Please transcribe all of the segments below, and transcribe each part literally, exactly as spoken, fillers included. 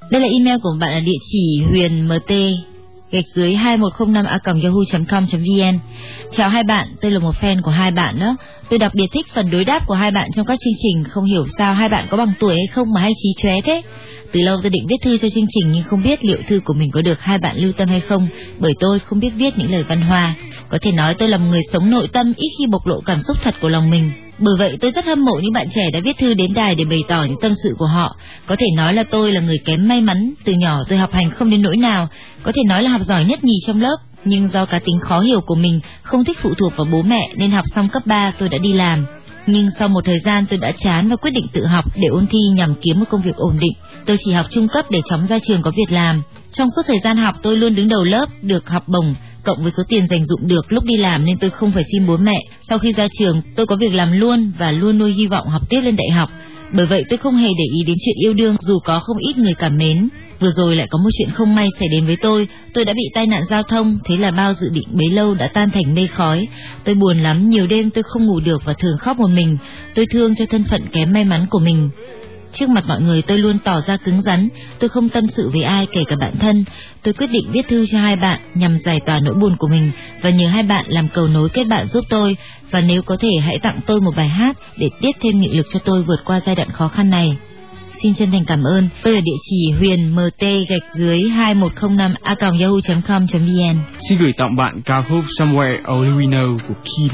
Đây là email của bạn ở địa chỉ huyền mt gạch dưới hai một không năm a còng yahoo chấm com chấm vn. Chào hai bạn, tôi là một fan của hai bạn đó. Tôi đặc biệt thích phần đối đáp của hai bạn trong các chương trình. Không hiểu sao hai bạn có bằng tuổi hay không mà hay trí chóe thế. Từ lâu tôi định viết thư cho chương trình nhưng không biết liệu thư của mình có được hai bạn lưu tâm hay không, bởi tôi không biết viết những lời văn hoa. Có thể nói tôi là một người sống nội tâm, ít khi bộc lộ cảm xúc thật của lòng mình. Bởi vậy tôi rất hâm mộ những bạn trẻ đã viết thư đến đài để bày tỏ những tâm sự của họ. Có thể nói là tôi là người kém may mắn. Từ nhỏ tôi học hành không đến nỗi nào, có thể nói là học giỏi nhất nhì trong lớp. Nhưng do cá tính khó hiểu của mình, không thích phụ thuộc vào bố mẹ, nên học xong cấp ba tôi đã đi làm. Nhưng sau một thời gian tôi đã chán và quyết định tự học để ôn thi nhằm kiếm một công việc ổn định. Tôi chỉ học trung cấp để chóng ra trường có việc làm. Trong suốt thời gian học tôi luôn đứng đầu lớp, được học bổng, cộng với số tiền dành dụm được lúc đi làm nên tôi không phải xin bố mẹ. Sau khi ra trường tôi có việc làm luôn và luôn nuôi hy vọng học tiếp lên đại học. Bởi vậy tôi không hề để ý đến chuyện yêu đương dù có không ít người cảm mến. Vừa rồi lại có một chuyện không may xảy đến với tôi. Tôi đã bị tai nạn giao thông, thế là bao dự định bấy lâu đã tan thành mây khói. Tôi buồn lắm, nhiều đêm tôi không ngủ được và thường khóc một mình. Tôi thương cho thân phận kém may mắn của mình. Trước mặt mọi người tôi luôn tỏ ra cứng rắn, tôi không tâm sự với ai kể cả bạn thân. Tôi quyết định viết thư cho hai bạn nhằm giải tỏa nỗi buồn của mình và nhờ hai bạn làm cầu nối kết bạn giúp tôi. Và nếu có thể hãy tặng tôi một bài hát để tiếp thêm nghị lực cho tôi vượt qua giai đoạn khó khăn này. Xin chân thành cảm ơn. Tôi ở địa chỉ huyền mt gạch dưới hai một không năm a còng yahoo chấm com chấm vn. Xin gửi tặng bạn ca khúc Somewhere Only We Know của Kim.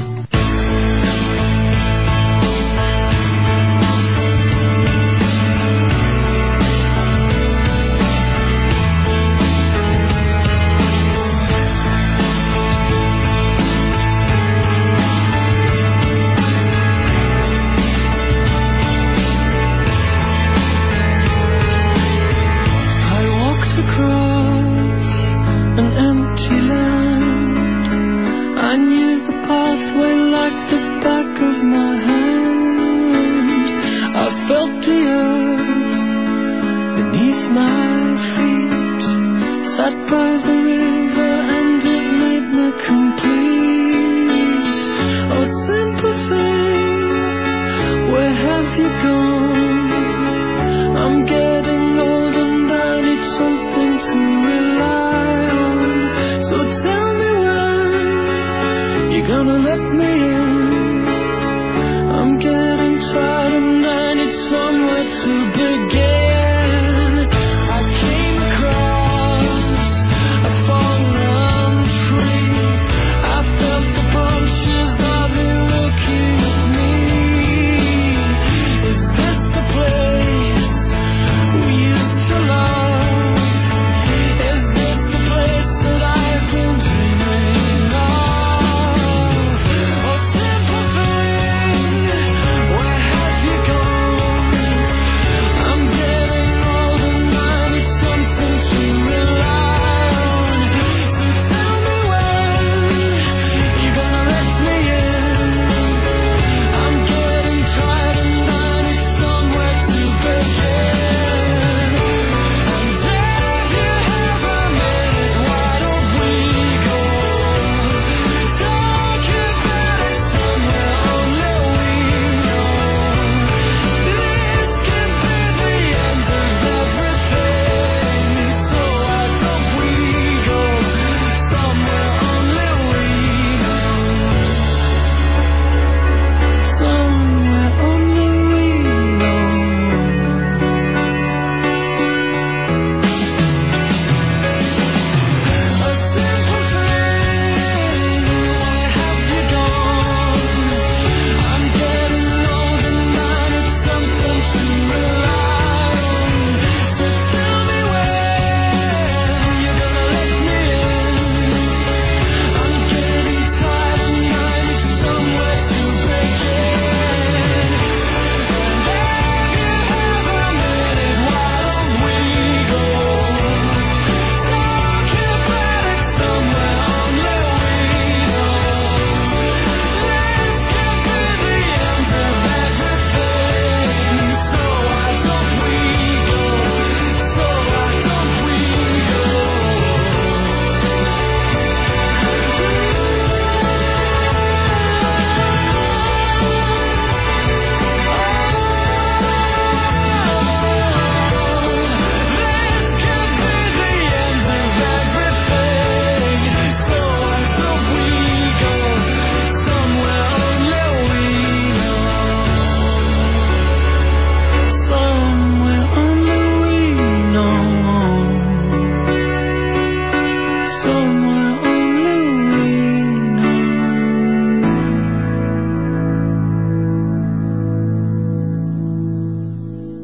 You go.